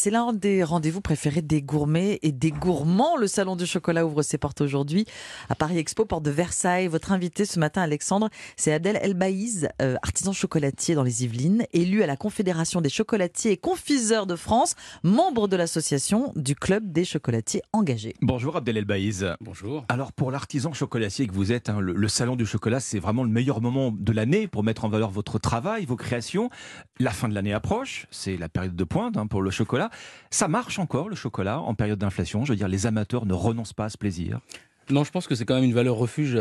C'est l'un des rendez-vous préférés des gourmets et des gourmands. Le Salon du chocolat ouvre ses portes aujourd'hui à Paris Expo, porte de Versailles. Votre invité ce matin, Alexandre, c'est Adel Elbaïz, artisan chocolatier dans les Yvelines, élu à la Confédération des chocolatiers et confiseurs de France, membre de l'association du Club des chocolatiers engagés. Bonjour Abdel Elbaïz. Bonjour. Alors pour l'artisan chocolatier que vous êtes, le Salon du chocolat, c'est vraiment le meilleur moment de l'année pour mettre en valeur votre travail, vos créations. La fin de l'année approche, c'est la période de pointe pour le chocolat. Ça marche encore le chocolat en période d'inflation? Je veux dire, les amateurs ne renoncent pas à ce plaisir? Non, je pense que c'est quand même une valeur refuge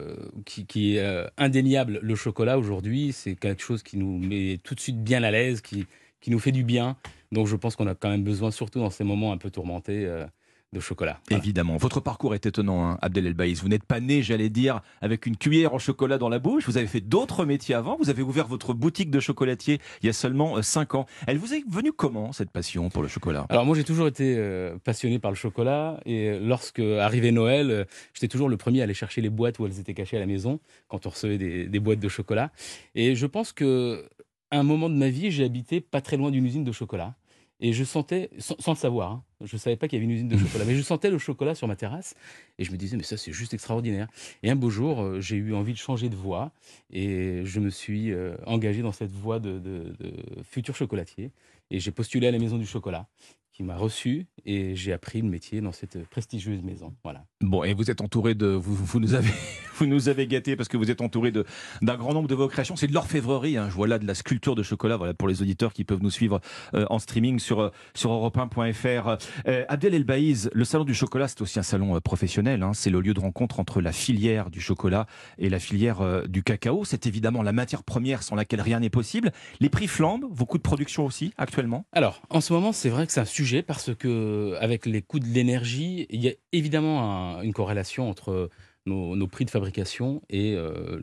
qui est indéniable. Le chocolat aujourd'hui, c'est quelque chose qui nous met tout de suite bien à l'aise, qui nous fait du bien. Donc je pense qu'on a quand même besoin, surtout dans ces moments un peu tourmentés, de chocolat. Voilà. Évidemment. Votre parcours est étonnant, Abdel Elbaïz. Vous n'êtes pas né, j'allais dire, avec une cuillère en chocolat dans la bouche. Vous avez fait d'autres métiers avant. Vous avez ouvert votre boutique de chocolatier il y a seulement 5 ans. Elle vous est venue comment, cette passion pour le chocolat? Alors moi, j'ai toujours été passionné par le chocolat. Et lorsque arrivait Noël, j'étais toujours le premier à aller chercher les boîtes où elles étaient cachées à la maison, quand on recevait des boîtes de chocolat. Et je pense qu'à un moment de ma vie, j'ai habité pas très loin d'une usine de chocolat. Et je sentais, sans le savoir, je ne savais pas qu'il y avait une usine de chocolat, mais je sentais le chocolat sur ma terrasse et je me disais, mais ça c'est juste extraordinaire. Et un beau jour, j'ai eu envie de changer de voie et je me suis engagé dans cette voie de futur chocolatier. Et j'ai postulé à la Maison du Chocolat, qui m'a reçu et j'ai appris le métier dans cette prestigieuse maison. Voilà. Bon, et vous êtes entouré de... Vous nous avez gâtés parce que vous êtes entouré d'un grand nombre de vos créations. C'est de l'orfèvrerie. Je vois là de la sculpture de chocolat, voilà, pour les auditeurs qui peuvent nous suivre en streaming sur europe1.fr. Abdel Elbaïz, le Salon du chocolat, c'est aussi un salon professionnel. C'est le lieu de rencontre entre la filière du chocolat et la filière du cacao. C'est évidemment la matière première sans laquelle rien n'est possible. Les prix flambent, vos coûts de production aussi, actuellement? Alors, en ce moment, c'est vrai que c'est un sujet parce que avec les coûts de l'énergie, il y a évidemment une corrélation entre nos prix de fabrication et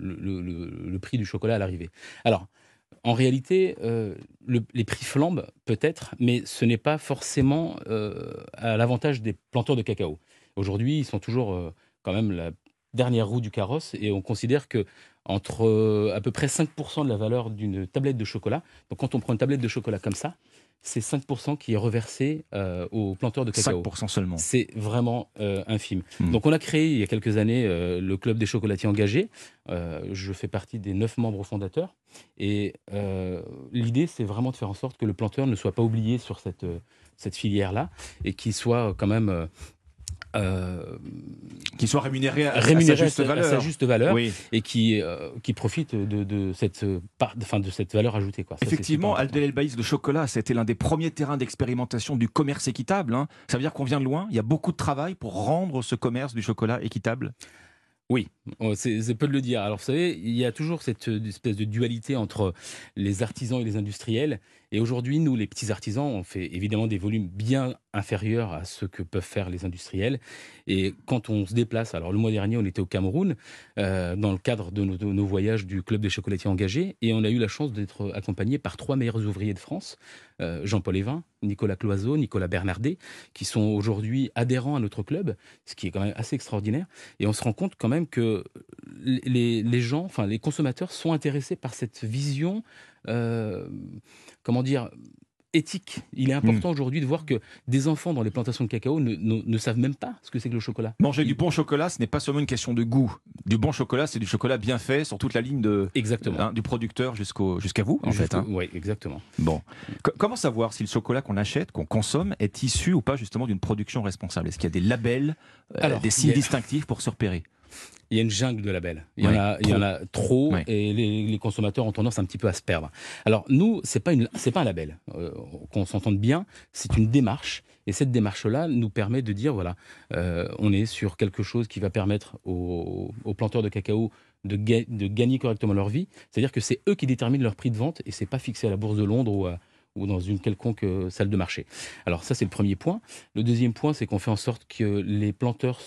le prix du chocolat à l'arrivée. Alors, en réalité, les prix flambent peut-être, mais ce n'est pas forcément à l'avantage des planteurs de cacao. Aujourd'hui, ils sont toujours quand même la dernière roue du carrosse et on considère que entre à peu près 5% de la valeur d'une tablette de chocolat, donc quand on prend une tablette de chocolat comme ça, c'est 5% qui est reversé aux planteurs de cacao. 5% seulement. C'est vraiment infime. Donc on a créé il y a quelques années le Club des chocolatiers engagés. Je fais partie des 9 membres fondateurs. Et l'idée, c'est vraiment de faire en sorte que le planteur ne soit pas oublié sur cette filière-là et qu'il soit quand même... qui soit rémunéré à sa juste valeur oui. Et qui profite de cette valeur ajoutée. Quoi. Ça, effectivement, Abdel Elbaïz, le chocolat, c'était l'un des premiers terrains d'expérimentation du commerce équitable. Ça veut dire qu'on vient de loin. Il y a beaucoup de travail pour rendre ce commerce du chocolat équitable. Oui, c'est peu de le dire. Alors vous savez, il y a toujours cette espèce de dualité entre les artisans et les industriels. Et aujourd'hui, nous, les petits artisans, on fait évidemment des volumes bien inférieurs à ce que peuvent faire les industriels. Et quand on se déplace, alors le mois dernier, on était au Cameroun, dans le cadre de nos voyages du Club des chocolatiers engagés, et on a eu la chance d'être accompagnés par 3 meilleurs ouvriers de France, Jean-Paul Evin, Nicolas Cloiseau, Nicolas Bernardet, qui sont aujourd'hui adhérents à notre club, ce qui est quand même assez extraordinaire. Et on se rend compte quand même que les gens, enfin les consommateurs sont intéressés par cette vision, comment dire, éthique. Il est important aujourd'hui de voir que des enfants dans les plantations de cacao ne savent même pas ce que c'est que le chocolat. Manger du bon chocolat, ce n'est pas seulement une question de goût. Du bon chocolat, c'est du chocolat bien fait sur toute la ligne du producteur jusqu'à vous, en fait. Oui, exactement. Bon. Comment savoir si le chocolat qu'on achète, qu'on consomme, est issu ou pas justement d'une production responsable? Est-ce qu'il y a des labels, des signes distinctifs pour se repérer? Il y a une jungle de labels. Il y en a trop et les consommateurs ont tendance un petit peu à se perdre. Alors nous, c'est pas un label. Qu'on s'entende bien, c'est une démarche. Et cette démarche-là nous permet de dire, voilà, on est sur quelque chose qui va permettre aux planteurs de cacao de gagner correctement leur vie. C'est-à-dire que c'est eux qui déterminent leur prix de vente et c'est pas fixé à la Bourse de Londres ou dans une quelconque salle de marché. Alors ça, c'est le premier point. Le deuxième point, c'est qu'on fait en sorte que les planteurs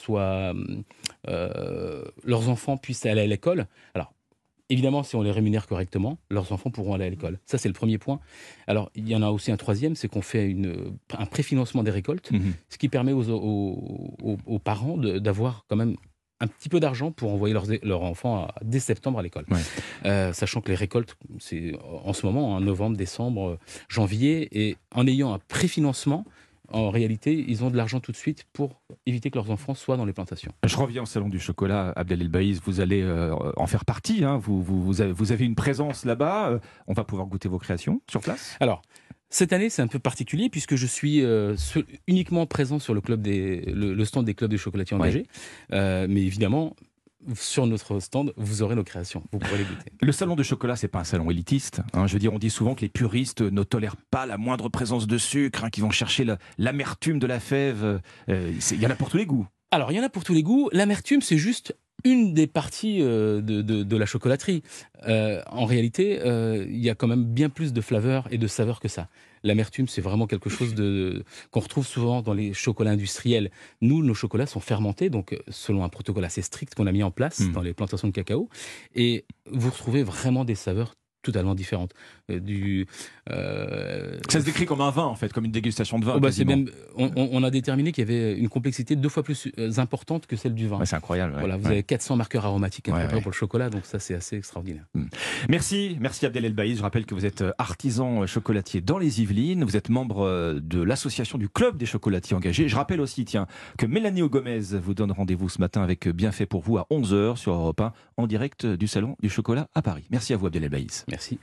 leurs enfants puissent aller à l'école. Alors, évidemment, si on les rémunère correctement, leurs enfants pourront aller à l'école. Ça, c'est le premier point. Alors, il y en a aussi un troisième, c'est qu'on fait un préfinancement des récoltes, ce qui permet aux parents d'avoir quand même un petit peu d'argent pour envoyer leurs enfants dès septembre à l'école. Ouais. Sachant que les récoltes, c'est en ce moment, en novembre, décembre, janvier, et en ayant un préfinancement, en réalité, ils ont de l'argent tout de suite pour éviter que leurs enfants soient dans les plantations. Je reviens au Salon du Chocolat, Abdel El-Baïz, vous allez en faire partie, hein. Vous avez une présence là-bas, on va pouvoir goûter vos créations sur place. Alors, cette année, c'est un peu particulier puisque je suis uniquement présent sur le stand des clubs de chocolatiers engagés. Mais évidemment, sur notre stand, vous aurez nos créations. Vous pourrez les goûter. Le salon de chocolat, c'est pas un salon élitiste, hein. Je veux dire, on dit souvent que les puristes ne tolèrent pas la moindre présence de sucre, hein, qui vont chercher l'amertume de la fève. Il y en a pour tous les goûts. Alors, il y en a pour tous les goûts. L'amertume, c'est juste une des parties de la chocolaterie. En réalité, il y a quand même bien plus de flaveurs et de saveurs que ça. L'amertume, c'est vraiment quelque chose qu'on retrouve souvent dans les chocolats industriels. Nous, nos chocolats sont fermentés, donc selon un protocole assez strict qu'on a mis en place dans les plantations de cacao. Et vous retrouvez vraiment des saveurs totalement différentes. Ça se décrit comme un vin, en fait, comme une dégustation de vin. On a déterminé qu'il y avait une complexité 2 fois plus importante que celle du vin. Ouais, c'est incroyable. Ouais. Voilà, vous avez 400 marqueurs aromatiques pour le chocolat, donc ça, c'est assez extraordinaire. Merci Abdel El-Baïz. Je rappelle que vous êtes artisan chocolatier dans les Yvelines. Vous êtes membre de l'association du Club des chocolatiers engagés. Je rappelle aussi, que Mélanie Gomez vous donne rendez-vous ce matin avec Bienfait pour vous à 11h sur Europe 1, en direct du Salon du Chocolat à Paris. Merci à vous, Abdel El-Baïz. Merci.